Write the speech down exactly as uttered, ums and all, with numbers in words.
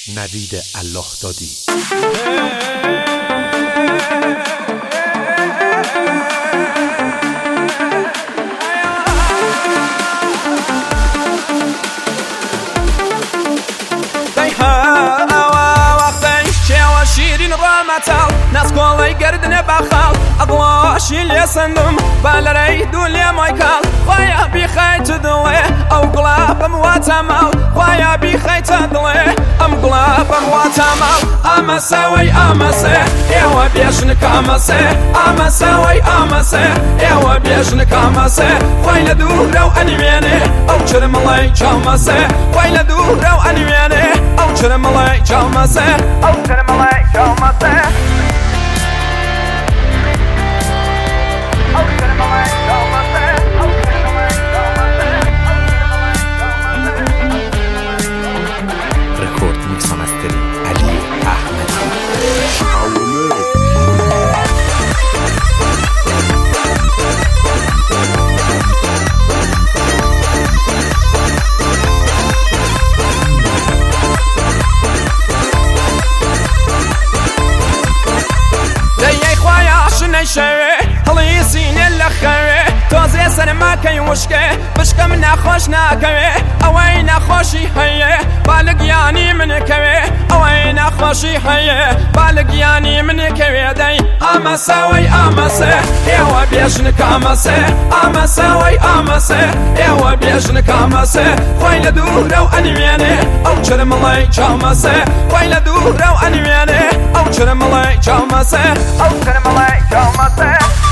نوید الله دادی. ناس كولي قردنا بخال أقواشي اللي سندم بالري دولي مايكال خويا بخي تدلي أو قلاب مواتمال خويا بخي تدلي أم قلاب مواتمال أما سوي أما سي إيوا بيشنك أما سي أما سوي أما سي إيوا بيشنك أما سي خويا دورو أنيميني أو شرم الله جاما سي خويا دورو أنيميني أو شرم الله جاما سي أو شرم الله جاما سي رکورد میکس و مسترینگ علی احمدی. دەی خۆیا شنەی شەوێ هەڵی سینێ لە خەوێ تۆزێ سەرماکەی وشکێ بشکە من ناخۆش ناکەوێ ئەوەی ناخۆشی هەیە با لە گیانی منکەوێ ئەوەی ناخۆشی هەیە با لە گیانی منکەوێ دەی ئامەسەوەی ئامەسێ ئێوە بێژنک ئامەسێ ئامەسەوەی ئامەسێ ئێوە بێژنک ئامەسێ خۆی لە دوورە و ئەنیوێنێ ئەو چرمڵەی جامەسێ خۆی لە دوورە و ئەنیوێنێ ئەو چرمڵەی جامەسێ ئەو چرمڵەی جامەسێ